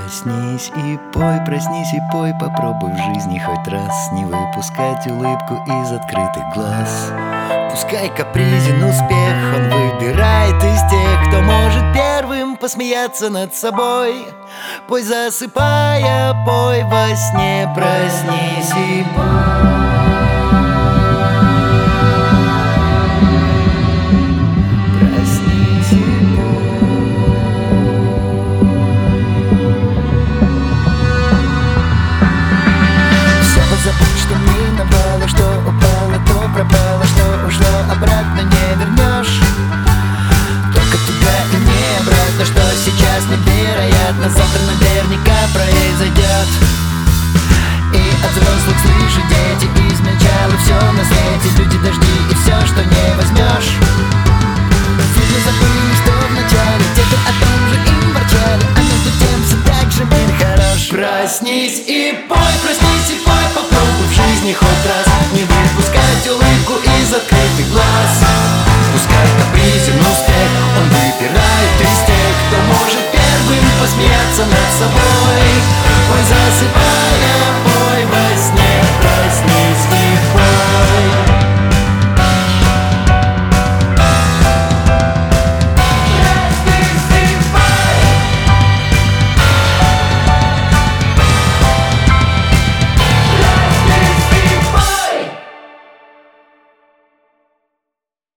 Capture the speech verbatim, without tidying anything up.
Проснись и пой, проснись и пой, попробуй в жизни хоть раз не выпускать улыбку из открытых глаз. Пускай капризен успех, он выбирает из тех, кто может первым посмеяться над собой. Пой, засыпая, пой во сне, проснись и пой. Что упало, то пропало, что ушло, обратно не вернешь. Только туда и не обратно, что сейчас невероятно, завтра наверняка произойдет. И от взрослых слышу дети, измельчало все на свете, люди, дожди и все, что не возьмешь. Сегодня забыли, что вначале где-то о том же им ворчали, а между тем все так же мир хорош. Проснись и пой, проснись и пой, попробуй в жизни хоть раз не выпускать улыбку из открытых глаз. Пускай капризен успех, он выбирает из тех, кто может первым посмеяться над собой. Ой, засыпая,